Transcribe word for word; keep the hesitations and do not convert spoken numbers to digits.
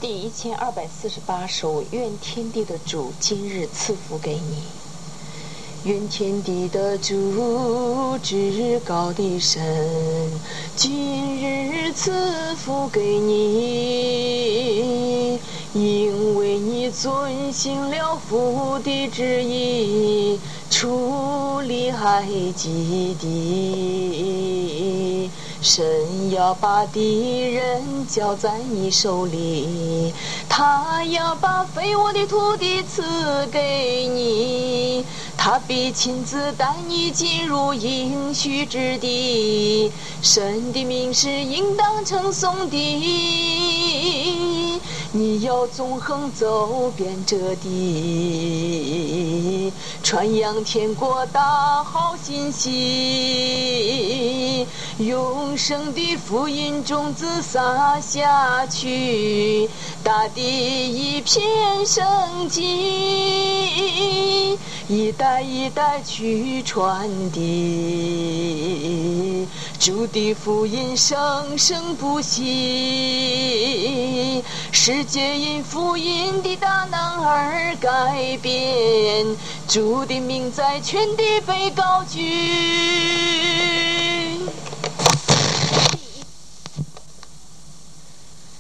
第一千二百四十八首，愿天地的主今日赐福给你。愿天地的主至高的神今日赐福给你，因为你遵行了父的旨意，出离埃及地。神要把敌人交在你手里，他要把肥沃的土地赐给你，他必亲自带你进入应许之地。神的名是应当称颂的，你要纵横走遍这地，传扬天国大好信息，永生的福音种子撒下去，大地一片生机，一代一代去传递，主的福音生生不息，世界因福音的大能而改变，主的名在全地被高举。